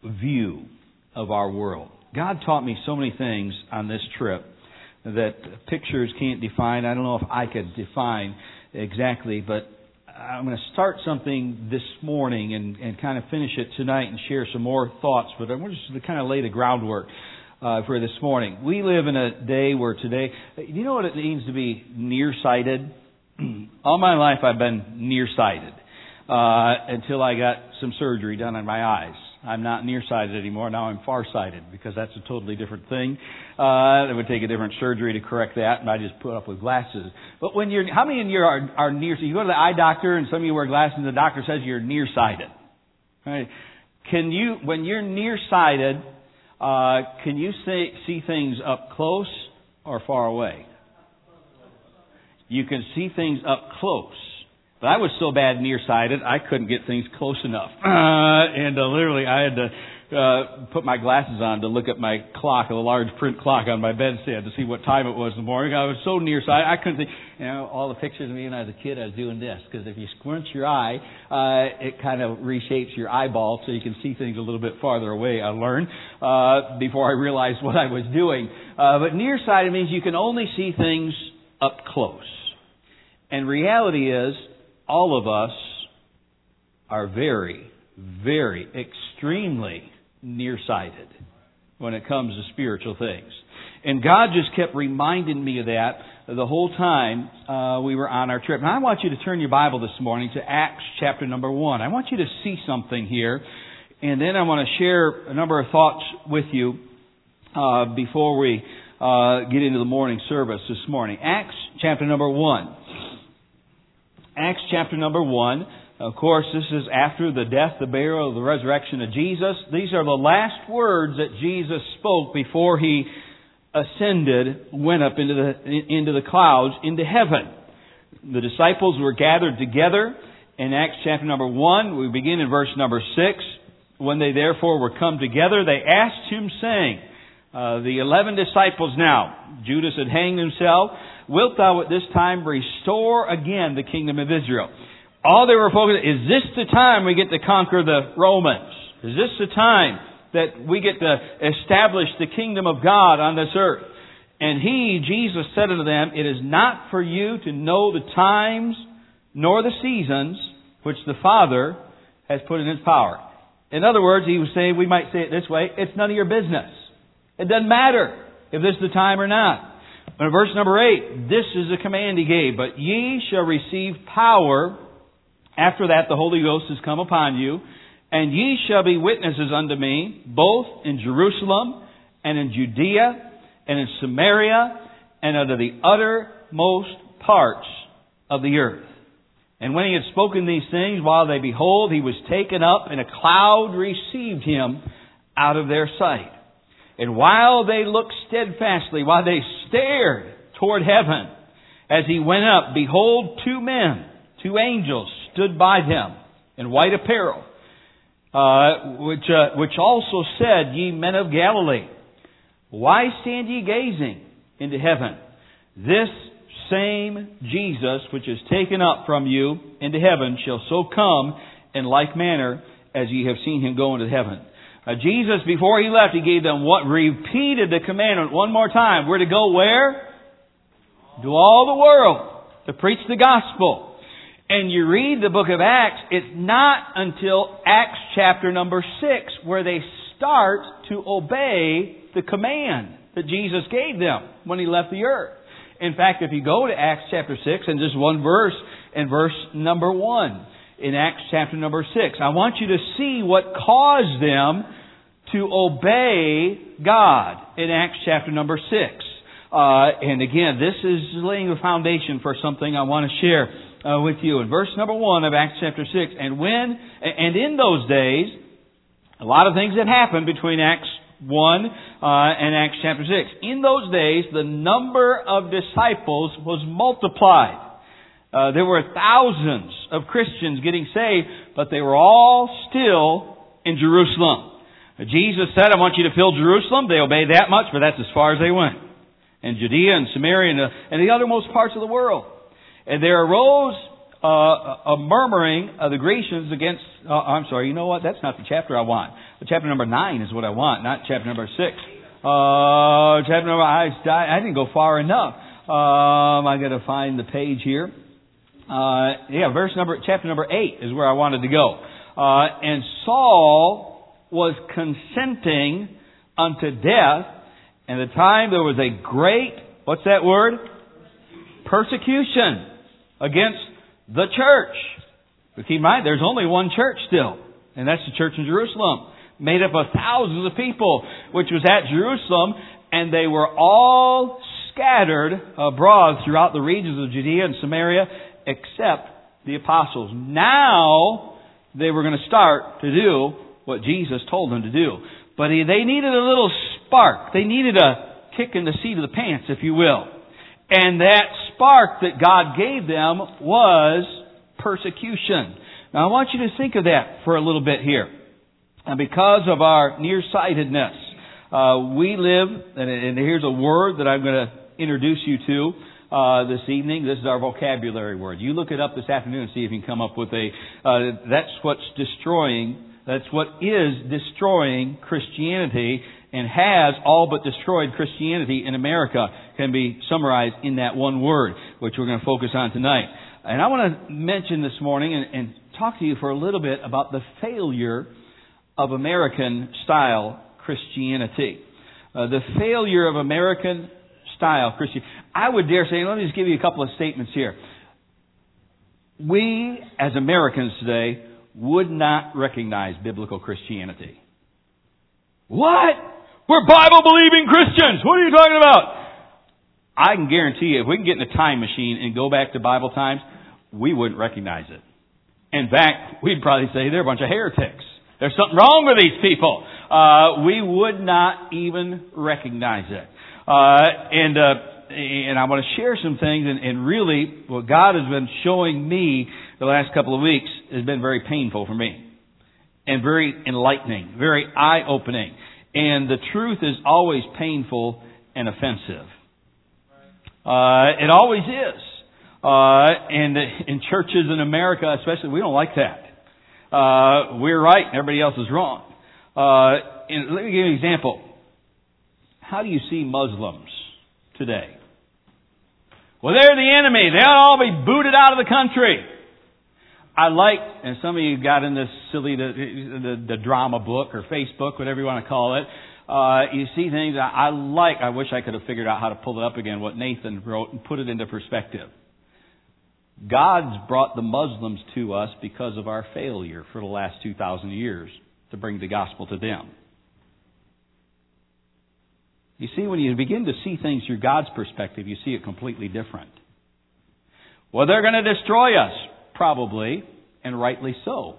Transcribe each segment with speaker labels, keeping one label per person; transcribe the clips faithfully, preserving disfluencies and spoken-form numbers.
Speaker 1: view of our world. God taught me so many things on this trip that pictures can't define. I don't know if I could define exactly, but I'm going to start something this morning and, and kind of finish it tonight and share some more thoughts, but I want just to kind of lay the groundwork uh, for this morning. We live in a day where today, you know what it means to be nearsighted? All my life I've been nearsighted uh, until I got some surgery done on my eyes. I'm not nearsighted anymore. Now I'm farsighted because that's a totally different thing. Uh, it would take a different surgery to correct that, and I just put up with glasses. But when you're, how many of you are, are nearsighted? You go to the eye doctor, and some of you wear glasses, and the doctor says you're nearsighted. Right? Can you, when you're nearsighted, uh, can you see, see things up close or far away? You can see things up close. But I was so bad nearsighted, I couldn't get things close enough. Uh, and uh, literally, I had to uh, put my glasses on to look at my clock, a large print clock on my bedstand to see what time it was in the morning. I was so nearsighted, I couldn't see. You know, all the pictures of me when I was a kid, I was doing this. Because if you squint your eye, uh, it kind of reshapes your eyeball so you can see things a little bit farther away, I learned, uh, before I realized what I was doing. Uh, but nearsighted means you can only see things up close. And reality is, all of us are very, very, extremely nearsighted when it comes to spiritual things. And God just kept reminding me of that the whole time uh, we were on our trip. And I want you to turn your Bible this morning to Acts chapter number one. I want you to see something here. And then I want to share a number of thoughts with you uh, before we uh, get into the morning service this morning. Acts chapter number one. Acts chapter number one. Of course, this is after the death, the burial, the resurrection of Jesus. These are the last words that Jesus spoke before He ascended, went up into the into the clouds, into heaven. The disciples were gathered together in Acts chapter number one. We begin in verse number six. When they therefore were come together, they asked Him, saying, uh, the eleven disciples now, Judas had hanged himself, wilt thou at this time restore again the kingdom of Israel? All they were focused on, is this the time we get to conquer the Romans? Is this the time that we get to establish the kingdom of God on this earth? And He, Jesus, said unto them, it is not for you to know the times nor the seasons which the Father has put in His power. In other words, He was saying, we might say it this way, it's none of your business. It doesn't matter if this is the time or not. In verse number eight, this is the command He gave. But ye shall receive power. After that, the Holy Ghost has come upon you. And ye shall be witnesses unto me, both in Jerusalem and in Judea and in Samaria and unto the uttermost parts of the earth. And when He had spoken these things, while they behold, He was taken up, and a cloud received Him out of their sight. And while they looked steadfastly, while they stared toward heaven, as He went up, behold, two men, two angels, stood by them in white apparel, uh, which uh, which also said, Ye men of Galilee, why stand ye gazing into heaven? This same Jesus, which is taken up from you into heaven, shall so come in like manner as ye have seen Him go into heaven. Uh, Jesus, before He left, He gave them what repeated the commandment one more time. We're to go where? To all the world to preach the gospel. And you read the book of Acts, it's not until Acts chapter number six where they start to obey the command that Jesus gave them when He left the earth. In fact, if you go to Acts chapter six and just one verse, in verse number one, in Acts chapter number six, I want you to see what caused them to obey God in Acts chapter number six. Uh, and again, this is laying the foundation for something I want to share uh, with you. In verse number one of Acts chapter six, and when, and in those days, a lot of things had happened between Acts one uh, and Acts chapter six. In those days, the number of disciples was multiplied. Uh, there were thousands of Christians getting saved, but they were all still in Jerusalem. Jesus said, I want you to fill Jerusalem. They obeyed that much, but that's as far as they went. And Judea and Samaria and the, and the uttermost parts of the world. And there arose uh, a murmuring of the Grecians against, uh, I'm sorry, you know what? That's not the chapter I want. The chapter number nine is what I want, not chapter number six. Uh, chapter number, I, I didn't go far enough. Um, I got to find the page here. Uh, yeah, verse number, chapter number eight is where I wanted to go. Uh, and Saul was consenting unto death, and the time there was a great, what's that word? Persecution against the church. But keep in mind, there's only one church still, and that's the church in Jerusalem, made up of thousands of people, which was at Jerusalem, and they were all scattered abroad throughout the regions of Judea and Samaria, except the apostles. Now, they were going to start to do what Jesus told them to do. But they needed a little spark. They needed a kick in the seat of the pants, if you will. And that spark that God gave them was persecution. Now, I want you to think of that for a little bit here. And because of our nearsightedness, uh, we live, and, and here's a word that I'm going to introduce you to uh, this evening. This is our vocabulary word. You look it up this afternoon and see if you can come up with a, uh, that's what's destroying, that's what is destroying Christianity and has all but destroyed Christianity in America, can be summarized in that one word, which we're going to focus on tonight. And I want to mention this morning and, and talk to you for a little bit about the failure of American-style Christianity. Uh, the failure of American-style Christianity. I would dare say, let me just give you a couple of statements here. We, as Americans today, would not recognize biblical Christianity. What? We're Bible-believing Christians. What are you talking about? I can guarantee you, if we can get in a time machine and go back to Bible times, we wouldn't recognize it. In fact, we'd probably say they're a bunch of heretics. There's something wrong with these people. Uh, we would not even recognize it. Uh, and, uh, and I want to share some things, and, and really what God has been showing me the last couple of weeks has been very painful for me. And very enlightening, very eye-opening. And the truth is always painful and offensive. Uh, it always is. Uh, and in churches in America especially, we don't like that. Uh, we're right and everybody else is wrong. Uh, and let me give you an example. How do you see Muslims today? Well, they're the enemy. They ought to all be booted out of the country. I like, and some of you got in this silly, the, the, the drama book or Facebook, whatever you want to call it. Uh, you see things I, I like. I wish I could have figured out how to pull it up again, what Nathan wrote, and put it into perspective. God's brought the Muslims to us because of our failure for the last two thousand years to bring the gospel to them. You see, when you begin to see things through God's perspective, you see it completely different. Well, they're going to destroy us. Probably, and rightly so.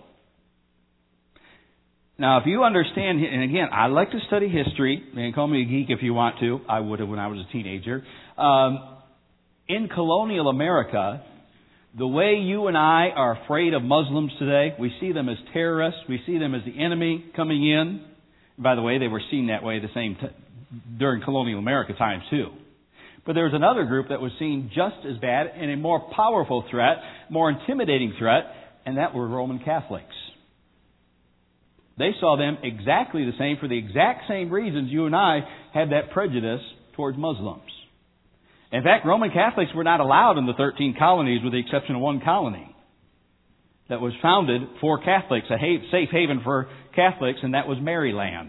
Speaker 1: Now, if you understand, and again, I like to study history. You can call me a geek if you want to. I would have when I was a teenager. Um, in colonial America, the way you and I are afraid of Muslims today, we see them as terrorists. We see them as the enemy coming in. By the way, they were seen that way the same t- during colonial America times too. But there was another group that was seen just as bad and a more powerful threat, more intimidating threat, and that were Roman Catholics. They saw them exactly the same for the exact same reasons you and I had that prejudice towards Muslims. In fact, Roman Catholics were not allowed in the thirteen colonies with the exception of one colony that was founded for Catholics, a safe haven for Catholics, and that was Maryland.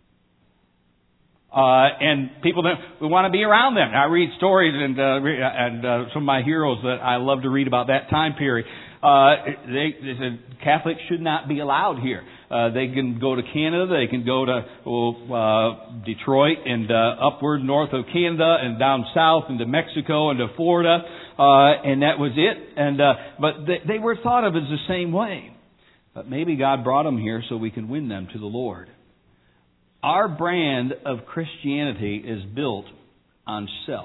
Speaker 1: Uh, and people don't, we want to be around them. I read stories and, uh, and, uh, some of my heroes that I love to read about that time period. Uh, they, they said Catholics should not be allowed here. Uh, they can go to Canada, they can go to, uh, Detroit and, uh, upward north of Canada and down south into Mexico and to Florida. Uh, and that was it. And, uh, but they, they were thought of as the same way. But maybe God brought them here so we can win them to the Lord. Our brand of Christianity is built on self.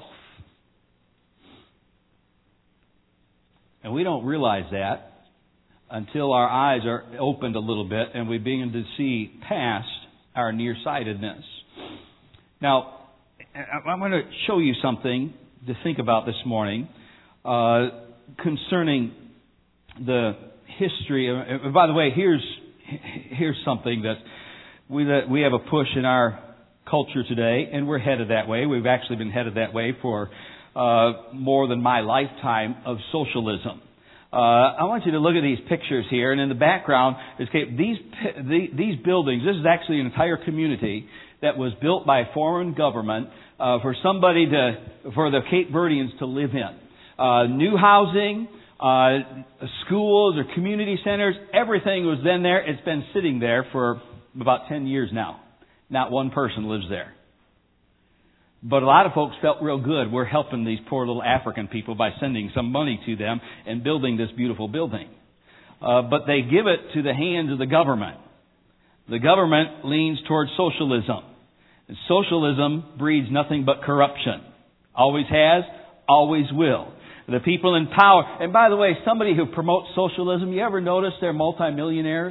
Speaker 1: And we don't realize that until our eyes are opened a little bit and we begin to see past our nearsightedness. Now, I'm going to show you something to think about this morning uh, concerning the history. Uh, by the way, here's here's something that we that we have a push in our culture today, and we're headed that way. We've actually been headed that way for uh, more than my lifetime of socialism. Uh, I want you to look at these pictures here, and in the background is these these buildings. This is actually an entire community that was built by a foreign government uh, for somebody to for the Cape Verdeans to live in. Uh, new housing, uh, schools or community centers, everything was then there. It's been sitting there for about ten years now. Not one person lives there. But a lot of folks felt real good. We're helping these poor little African people by sending some money to them and building this beautiful building. Uh, but they give it to the hands of the government. The government leans towards socialism. And socialism breeds nothing but corruption. Always has, always will. The people in power. And by the way, somebody who promotes socialism, you ever notice they're multimillionaires?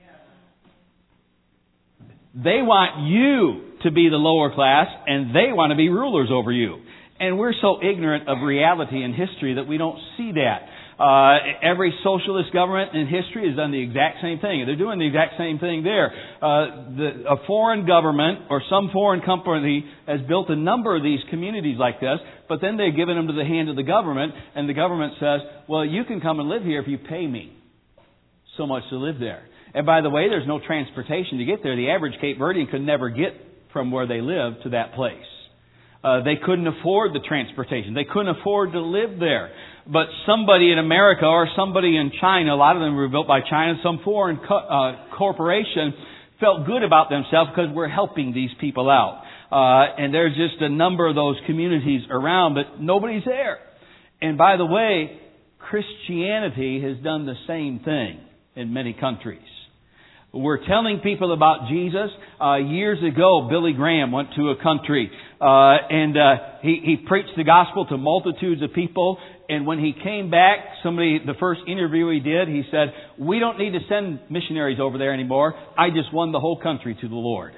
Speaker 1: They want you to be the lower class, and they want to be rulers over you. And we're so ignorant of reality and history that we don't see that. Uh, every socialist government in history has done the exact same thing. They're doing the exact same thing there. Uh, the, a foreign government or some foreign company has built a number of these communities like this, but then they're giving them to the hand of the government, and the government says, well, you can come and live here if you pay me so much to live there. And by the way, there's no transportation to get there. The average Cape Verdean could never get from where they live to that place. Uh, they couldn't afford the transportation. They couldn't afford to live there. But somebody in America or somebody in China, a lot of them were built by China, some foreign co- uh, corporation felt good about themselves because we're helping these people out. Uh, and there's just a number of those communities around, but nobody's there. And by the way, Christianity has done the same thing in many countries. We're telling people about Jesus. Uh, years ago, Billy Graham went to a country uh, and uh, he, he preached the gospel to multitudes of people. And when he came back, somebody, the first interview he did, he said, we don't need to send missionaries over there anymore. I just won the whole country to the Lord.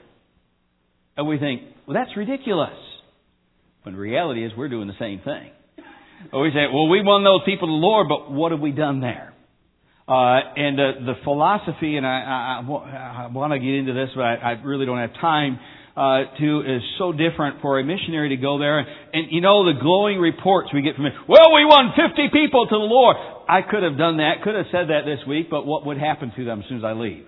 Speaker 1: And we think, well, that's ridiculous. When the reality is we're doing the same thing. We say, well, we won those people to the Lord, but what have we done there? Uh, and uh, the philosophy, and I, I, I want to get into this, but I, I really don't have time uh, to, is so different for a missionary to go there. And, and you know, the glowing reports we get from it, well, we won fifty people to the Lord. I could have done that, could have said that this week, but what would happen to them as soon as I leave?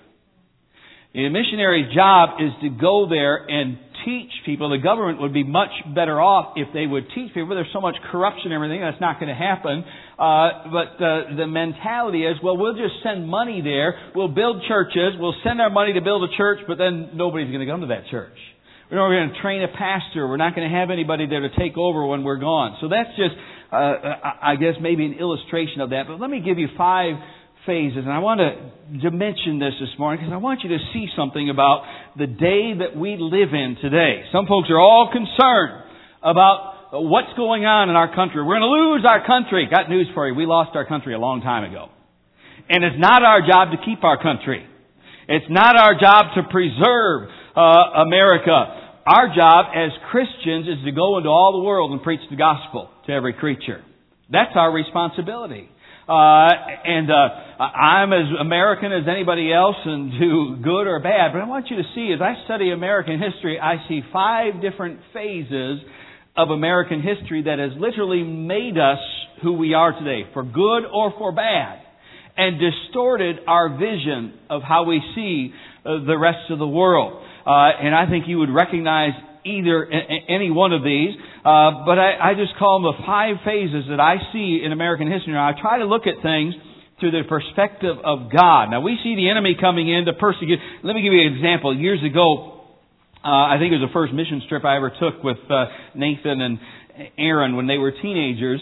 Speaker 1: A missionary's job is to go there and teach people. The government would be much better off if they would teach people. There's so much corruption and everything, that's not going to happen. Uh, but uh, the mentality is, well, we'll just send money there. We'll build churches. We'll send our money to build a church, but then nobody's going to come to that church. We're not going to train a pastor. We're not going to have anybody there to take over when we're gone. So that's just, uh, I guess, maybe an illustration of that. But let me give you five phases. And I want to, to mention this this morning because I want you to see something about the day that we live in today. Some folks are all concerned about what's going on in our country. We're going to lose our country. Got news for you. We lost our country a long time ago. And it's not our job to keep our country. It's not our job to preserve uh, America. Our job as Christians is to go into all the world and preach the gospel to every creature. That's our responsibility. Uh, and, uh, I'm as American as anybody else and do good or bad. But I want you to see, as I study American history, I see five different phases of American history that has literally made us who we are today, for good or for bad, and distorted our vision of how we see uh, the rest of the world. Uh, and I think you would recognize either any one of these, uh, but I, I just call them the five phases that I see in American history. Now, I try to look at things through the perspective of God. Now, we see the enemy coming in to persecute. Let me give you an example. Years ago, uh, I think it was the first mission trip I ever took with uh, Nathan and Aaron when they were teenagers.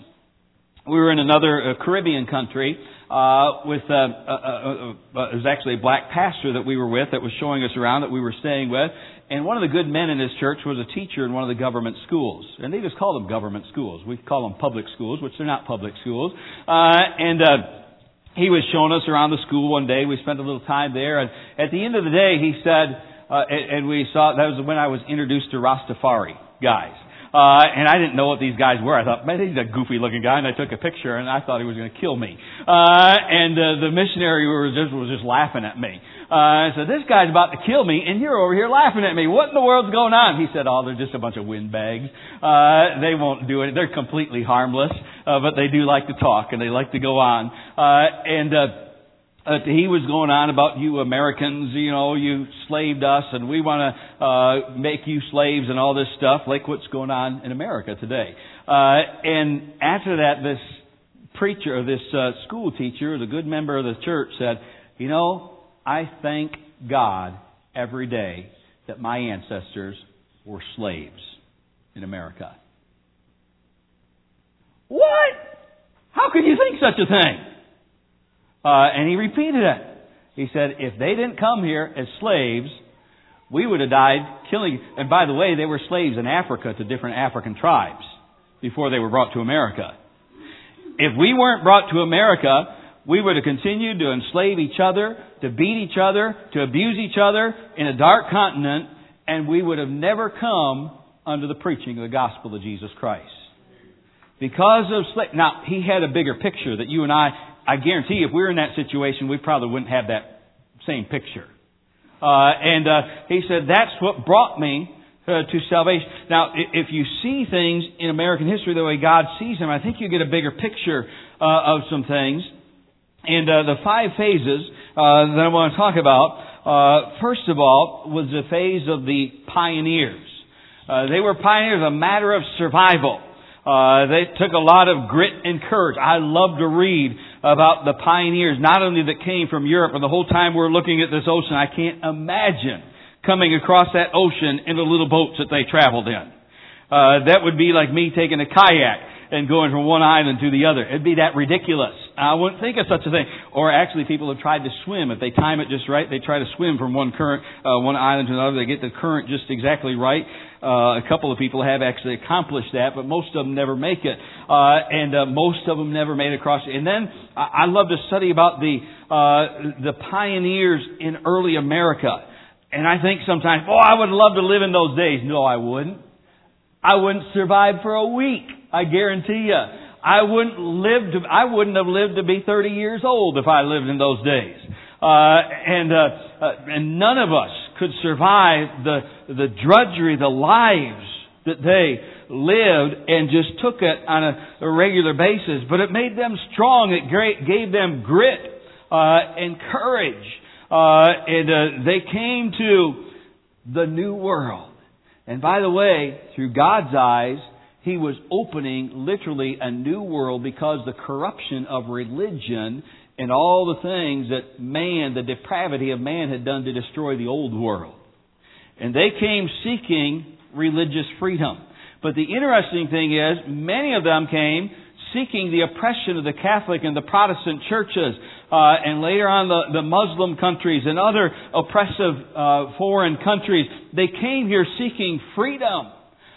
Speaker 1: We were in another uh, Caribbean country uh, with, uh, uh, uh, uh, it was actually a black pastor that we were with that was showing us around, that we were staying with. And one of the good men in his church was a teacher in one of the government schools. And they just call them government schools. We call them public schools, which they're not public schools. Uh, and uh, he was showing us around the school one day. We spent a little time there. And at the end of the day, he said, uh, and, and we saw, that was when I was introduced to Rastafari guys. Uh, and I didn't know what these guys were. I thought, man, he's a goofy looking guy, and I took a picture, and I thought he was going to kill me. Uh, and uh, the missionary was just, was just laughing at me. Uh, I said, this guy's about to kill me, and you're over here laughing at me. What in the world's going on? He said, oh, they're just a bunch of windbags. Uh, they won't do it. They're completely harmless, uh, but they do like to talk, and they like to go on. Uh, and, uh, Uh, he was going on about you Americans, you know, you slaved us and we want to uh, make you slaves and all this stuff, like what's going on in America today. Uh, and after that, this preacher, this uh, school teacher, the good member of the church said, you know, I thank God every day that my ancestors were slaves in America. What? How could you think such a thing? Uh, and he repeated it. He said, if they didn't come here as slaves, we would have died killing. And by the way, they were slaves in Africa to different African tribes before they were brought to America. If we weren't brought to America, we would have continued to enslave each other, to beat each other, to abuse each other in a dark continent, and we would have never come under the preaching of the gospel of Jesus Christ. Because of slavery. Now, he had a bigger picture that you and I, I guarantee if we were in that situation, we probably wouldn't have that same picture. Uh, and uh, he said, that's what brought me uh, to salvation. Now, if you see things in American history the way God sees them, I think you get a bigger picture uh, of some things. And uh, the five phases uh, that I want to talk about, uh, first of all, was the phase of the pioneers. Uh, they were pioneers, a matter of survival. Uh, they took a lot of grit and courage. I love to read about the pioneers, not only that came from Europe, but the whole time we're looking at this ocean, I can't imagine coming across that ocean in the little boats that they traveled in. Uh, that would be like me taking a kayak and going from one island to the other. It'd be that ridiculous. I wouldn't think of such a thing. Or actually, people have tried to swim. If they time it just right, they try to swim from one current, uh, one island to another. They get the current just exactly right. Uh, a couple of people have actually accomplished that, but most of them never make it. Uh, and uh, most of them never made it across. And then I, I love to study about the uh, the pioneers in early America. And I think sometimes, oh, I would love to live in those days. No, I wouldn't. I wouldn't survive for a week. I guarantee you. I wouldn't live to, I wouldn't have lived to be thirty years old if I lived in those days. Uh, and, uh, uh, and none of us could survive the, the drudgery, the lives that they lived and just took it on a, a regular basis. But it made them strong. It great, gave them grit, uh, and courage. Uh, and, uh, they came to the new world. And by the way, through God's eyes, He was opening literally a new world because the corruption of religion and all the things that man, the depravity of man had done to destroy the old world. And they came seeking religious freedom. But the interesting thing is, many of them came seeking the oppression of the Catholic and the Protestant churches, uh, and later on the, the Muslim countries and other oppressive uh, foreign countries. They came here seeking freedom.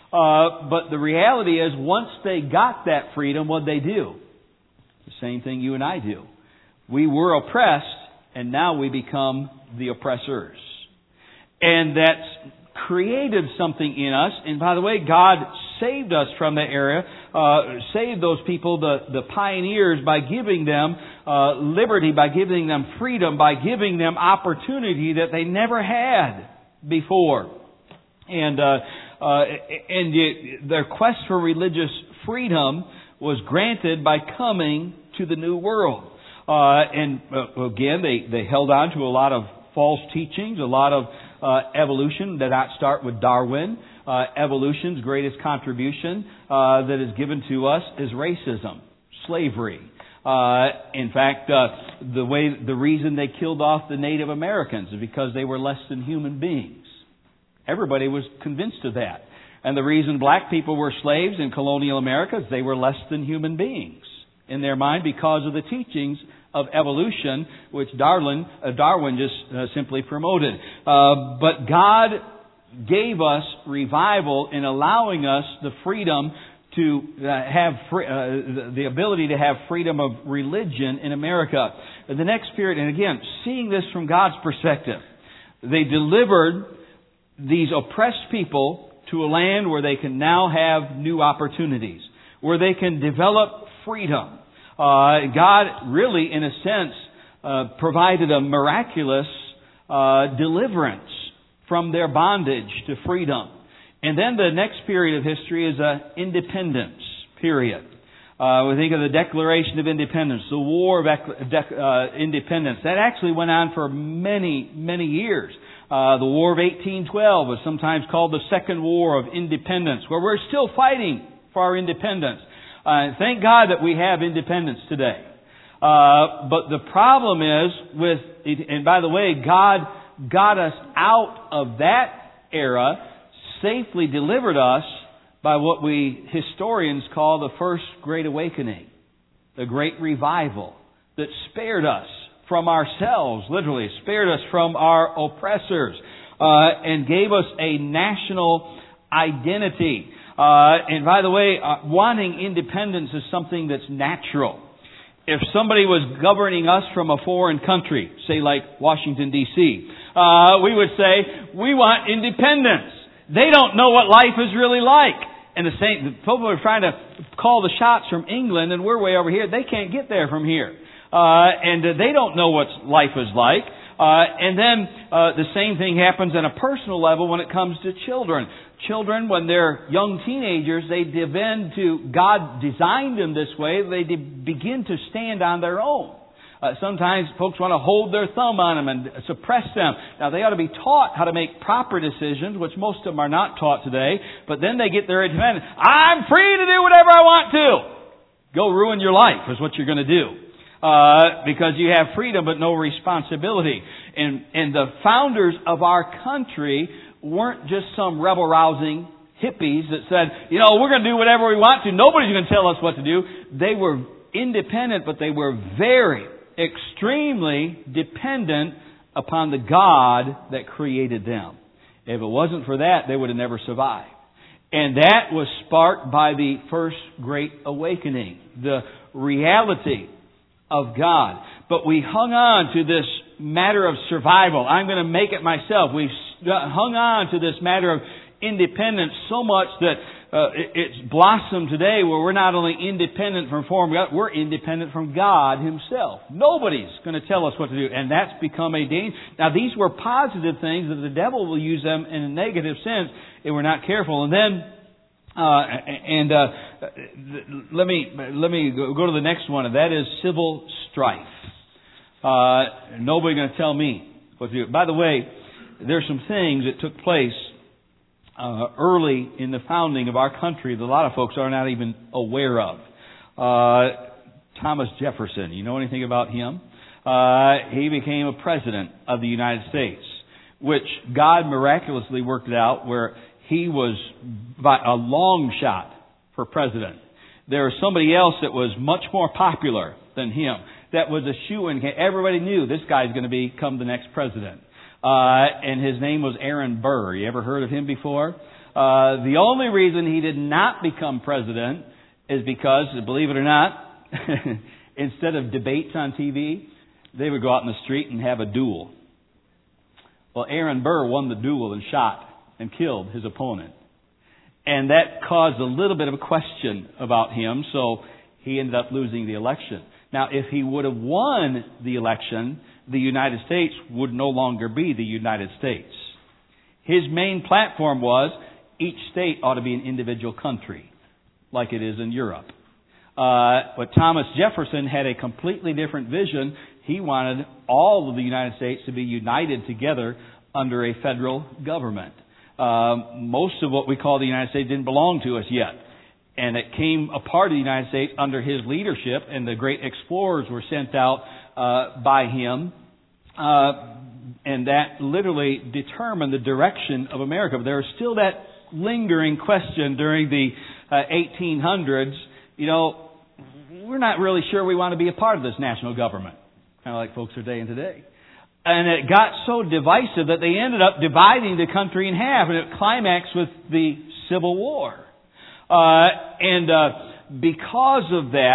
Speaker 1: Uh, but the reality is, once they got that freedom, what'd they do? The same thing you and I do. We were oppressed, and now we become the oppressors. And that's created something in us. And by the way, God saved us from that area, uh, saved those people, the, the pioneers, by giving them uh, liberty, by giving them freedom, by giving them opportunity that they never had before. And uh, uh, and it, their quest for religious freedom was granted by coming to the New World. Uh, and uh, again, they, they held on to a lot of false teachings, a lot of uh, evolution. Did not start with Darwin. Uh, evolution's greatest contribution uh, that is given to us is racism, slavery. Uh, in fact, uh, the way the reason they killed off the Native Americans is because they were less than human beings. Everybody was convinced of that. And the reason black people were slaves in colonial America is they were less than human beings in their mind because of the teachings of evolution, which Darwin, uh, Darwin just uh, simply promoted. Uh, but God gave us revival in allowing us the freedom to uh, have free, uh, the ability to have freedom of religion in America. The next period, and again, seeing this from God's perspective, they delivered these oppressed people to a land where they can now have new opportunities, where they can develop freedom. Uh, God really, in a sense, uh, provided a miraculous uh, deliverance from their bondage to freedom. And then the next period of history is an independence period. Uh, we think of the Declaration of Independence, the War of Dec- uh, Independence. That actually went on for many, many years. Uh, the War of eighteen twelve was sometimes called the Second War of Independence, where we're still fighting for our independence. Uh, thank God that we have independence today. Uh, but the problem is with, and by the way, God got us out of that era, safely delivered us by what we historians call the First Great Awakening, the Great Revival that spared us from ourselves, literally, spared us from our oppressors, uh, and gave us a national identity. Uh, and by the way, uh, wanting independence is something that's natural. If somebody was governing us from a foreign country, say like Washington, D C, uh, we would say, we want independence. They don't know what life is really like. And the same, the people are trying to call the shots from England, and we're way over here. They can't get there from here. Uh, and uh, they don't know what life is like. Uh, and then uh, the same thing happens on a personal level when it comes to children. Children, when they're young teenagers, they depend to, God designed them this way, they de- begin to stand on their own. Uh, sometimes folks want to hold their thumb on them and suppress them. Now, they ought to be taught how to make proper decisions, which most of them are not taught today. But then they get their independence. I'm free to do whatever I want to. Go ruin your life is what you're going to do. Uh, because you have freedom but no responsibility. And, and the founders of our country weren't just some rebel-rousing hippies that said, you know, we're going to do whatever we want to. Nobody's going to tell us what to do. They were independent, but they were very, extremely dependent upon the God that created them. If it wasn't for that, they would have never survived. And that was sparked by the First Great Awakening, the reality of God. But we hung on to this matter of survival. I'm going to make it myself. We've hung on to this matter of independence so much that uh, it's blossomed today where we're not only independent from foreign God, we're independent from God Himself. Nobody's going to tell us what to do. And that's become a danger. Now, these were positive things, that the devil will use them in a negative sense if we're not careful. And then Uh, and uh, let me let me go to the next one, and that is civil strife. Uh, nobody's going to tell me what to do. By the way, there's some things that took place uh, early in the founding of our country that a lot of folks are not even aware of. Uh, Thomas Jefferson, you know anything about him? Uh, he became a president of the United States, which God miraculously worked it out where he was by a long shot for president. There was somebody else that was much more popular than him. That was a shoo-in. Everybody knew this guy's going to become the next president. Uh, and his name was Aaron Burr. You ever heard of him before? Uh, the only reason he did not become president is because, believe it or not, instead of debates on T V, they would go out in the street and have a duel. Well, Aaron Burr won the duel and shot and killed his opponent. And that caused a little bit of a question about him, so he ended up losing the election. Now, if he would have won the election, the United States would no longer be the United States. His main platform was each state ought to be an individual country, like it is in Europe. Uh, but Thomas Jefferson had a completely different vision. He wanted all of the United States to be united together under a federal government. Um, most of what we call the United States didn't belong to us yet. And it came a part of the United States under his leadership, and the great explorers were sent out uh, by him. Uh, and that literally determined the direction of America. But there was still that lingering question during the uh, eighteen hundreds. You know, we're not really sure we want to be a part of this national government. Kind of like folks are saying today. And it got so divisive that they ended up dividing the country in half. And it climaxed with the Civil War. Uh, and uh, because of that,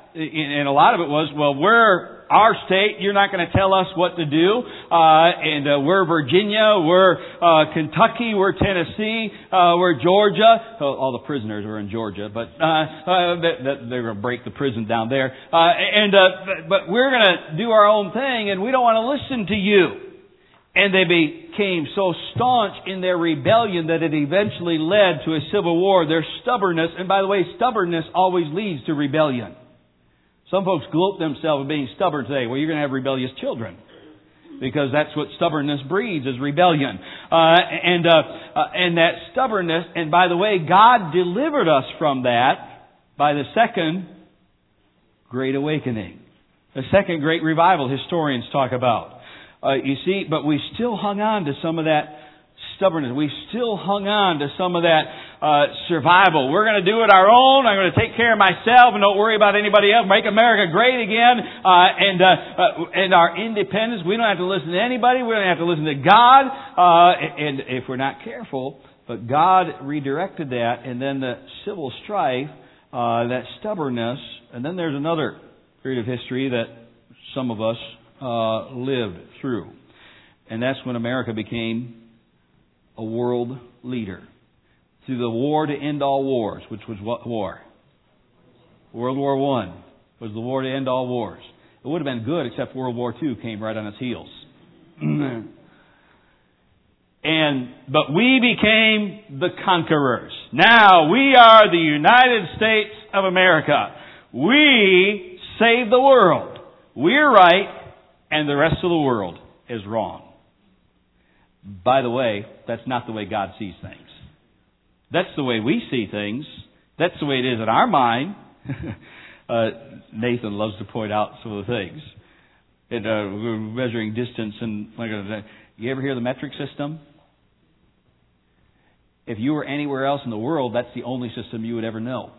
Speaker 1: and a lot of it was, well, we're our state, you're not going to tell us what to do. Uh, and uh, we're Virginia, we're uh, Kentucky, we're Tennessee, uh, we're Georgia. Oh, all the prisoners were in Georgia, but uh, uh, they're going to break the prison down there. Uh, and uh, but we're going to do our own thing, and we don't want to listen to you. And they became so staunch in their rebellion that it eventually led to a civil war. Their stubbornness, and by the way, stubbornness always leads to rebellion. Some folks gloat themselves in being stubborn today. Well, you're going to have rebellious children. Because that's what stubbornness breeds, is rebellion. Uh, and, uh, uh, and that stubbornness, and by the way, God delivered us from that by the second Great Awakening. The second Great Revival historians talk about. Uh, you see, but we still hung on to some of that stubbornness. We still hung on to some of that uh, survival. We're going to do it our own. I'm going to take care of myself and don't worry about anybody else. Make America great again. Uh, and uh, uh, and our independence. We don't have to listen to anybody. We don't have to listen to God. Uh, and if we're not careful, but God redirected that. And then the civil strife, uh, that stubbornness. And then there's another period of history that some of us uh, lived through. And that's when America became a world leader. Through the war to end all wars, which was what war? World War One was the war to end all wars. It would have been good, except World War Two came right on its heels. and but we became the conquerors. Now we are the United States of America. We save the world. We're right, and the rest of the world is wrong. By the way, that's not the way God sees things. That's the way we see things. That's the way it is in our mind. uh, Nathan loves to point out some of the things. It, uh, we're measuring distance and like uh, you ever hear the metric system? If you were anywhere else in the world, that's the only system you would ever know.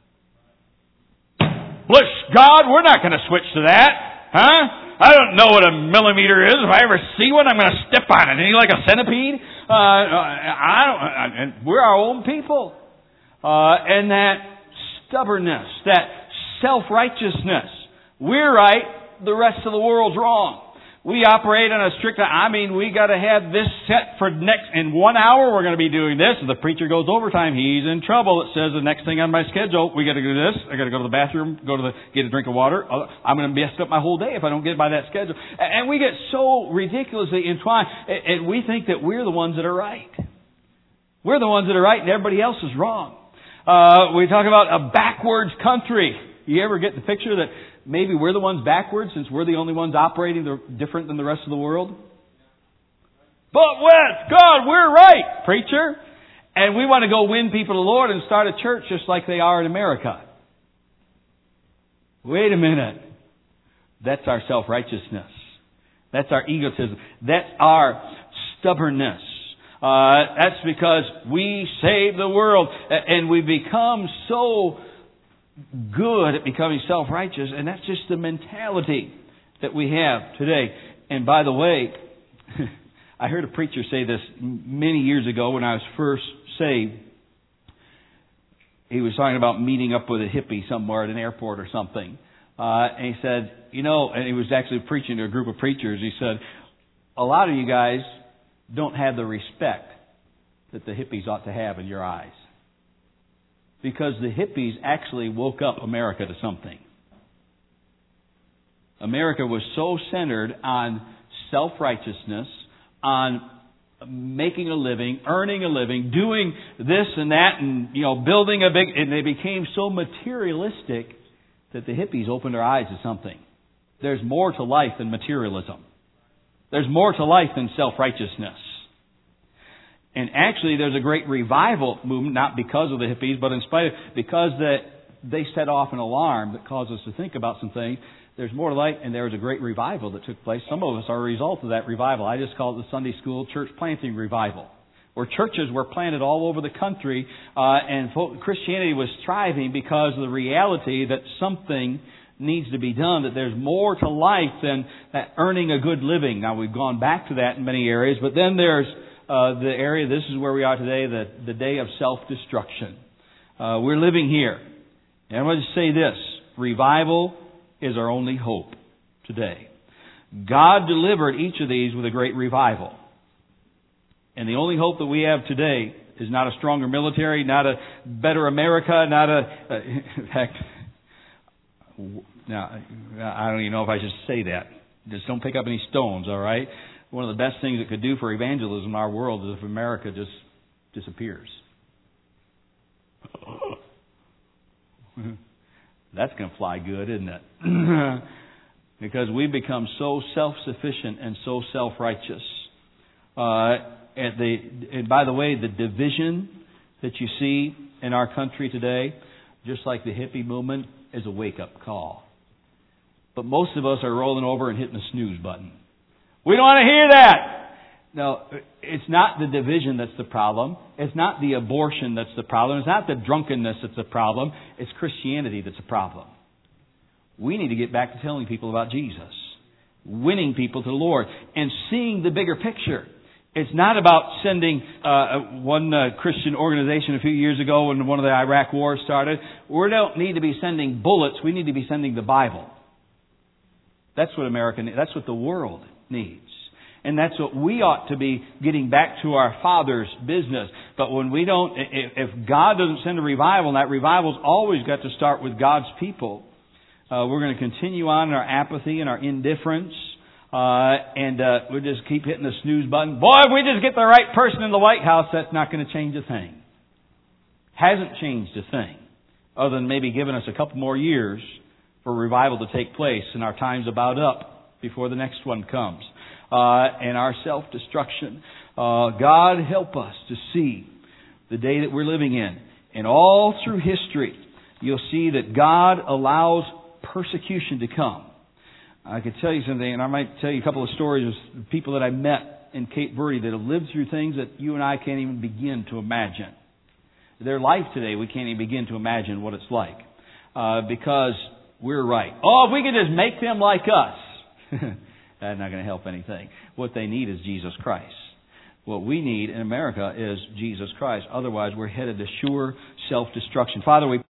Speaker 1: Bless God, we're not going to switch to that, huh? I don't know what a millimeter is. If I ever see one, I'm going to step on it. Ain't you like a centipede? Uh, I don't. I, we're our own people, uh, and that stubbornness, that self-righteousness. We're right. The rest of the world's wrong. We operate on a strict. I mean, we got to have this set for next. In one hour, we're going to be doing this. If the preacher goes overtime, he's in trouble. It says the next thing on my schedule, we got to do this. I got to go to the bathroom, go to the get a drink of water. I'm going to mess up my whole day if I don't get by that schedule. And we get so ridiculously entwined, and we think that we're the ones that are right. We're the ones that are right, and everybody else is wrong. Uh, we talk about a backwards country. You ever get the picture that maybe we're the ones backwards since we're the only ones operating the, different than the rest of the world? But with God, we're right, preacher. And we want to go win people to the Lord and start a church just like they are in America. Wait a minute. That's our self-righteousness. That's our egotism. That's our stubbornness. Uh, that's because we save the world and we become so good at becoming self-righteous, and that's just the mentality that we have today. And by the way, I heard a preacher say this many years ago when I was first saved. He was talking about meeting up with a hippie somewhere at an airport or something. Uh, and he said, you know, and he was actually preaching to a group of preachers. He said, a lot of you guys don't have the respect that the hippies ought to have in your eyes. Because the hippies actually woke up America to something. America was so centered on self-righteousness, on making a living, earning a living, doing this and that, and you know, building a big. And they became so materialistic that the hippies opened their eyes to something. There's more to life than materialism. There's more to life than self-righteousness. And actually, there's a great revival movement, not because of the hippies, but in spite of, because that they set off an alarm that caused us to think about some things. There's more to life, and there was a great revival that took place. Some of us are a result of that revival. I just call it the Sunday School Church Planting Revival, where churches were planted all over the country, uh, and Christianity was thriving because of the reality that something needs to be done, that there's more to life than that earning a good living. Now, we've gone back to that in many areas, but then there's Uh, the area, this is where we are today, the, the day of self-destruction. Uh, we're living here. And I'm going to say this. revival is our only hope today. God delivered each of these with a great revival. And the only hope that we have today is not a stronger military, not a better America, not a... Uh, in fact, now, I don't even know if I should say that. Just don't pick up any stones, all right? One of the best things it could do for evangelism in our world is if America just disappears. That's going to fly good, isn't it? Because we become so self-sufficient and so self-righteous. Uh, and, the, and by the way, the division that you see in our country today, just like the hippie movement, is a wake-up call. But most of us are rolling over and hitting the snooze button. We don't want to hear that! No, it's not the division that's the problem. It's not the abortion that's the problem. It's not the drunkenness that's the problem. It's Christianity that's the problem. We need to get back to telling people about Jesus, winning people to the Lord, and seeing the bigger picture. It's not about sending uh, one uh, Christian organization a few years ago when one of the Iraq wars started. We don't need to be sending bullets. We need to be sending the Bible. That's what America needs. That's what the world needs. And that's what we ought to be getting back to our Father's business. But when we don't, if God doesn't send a revival, and that revival's always got to start with God's people, uh, we're going to continue on in our apathy and our indifference. Uh, and uh, we'll just keep hitting the snooze button. Boy, if we just get the right person in the White House, that's not going to change a thing. Hasn't changed a thing. Other than maybe giving us a couple more years for revival to take place, and our time's about up before the next one comes. Uh, and our self-destruction. Uh, God help us to see the day that we're living in. And all through history, you'll see that God allows persecution to come. I could tell you something, and I might tell you a couple of stories of people that I met in Cape Verde that have lived through things that you and I can't even begin to imagine. Their life today, we can't even begin to imagine what it's like. Uh, because we're right. Oh, if we could just make them like us. That's not going to help anything. What they need is Jesus Christ. What we need in America is Jesus Christ. Otherwise, we're headed to sure self-destruction. Father, we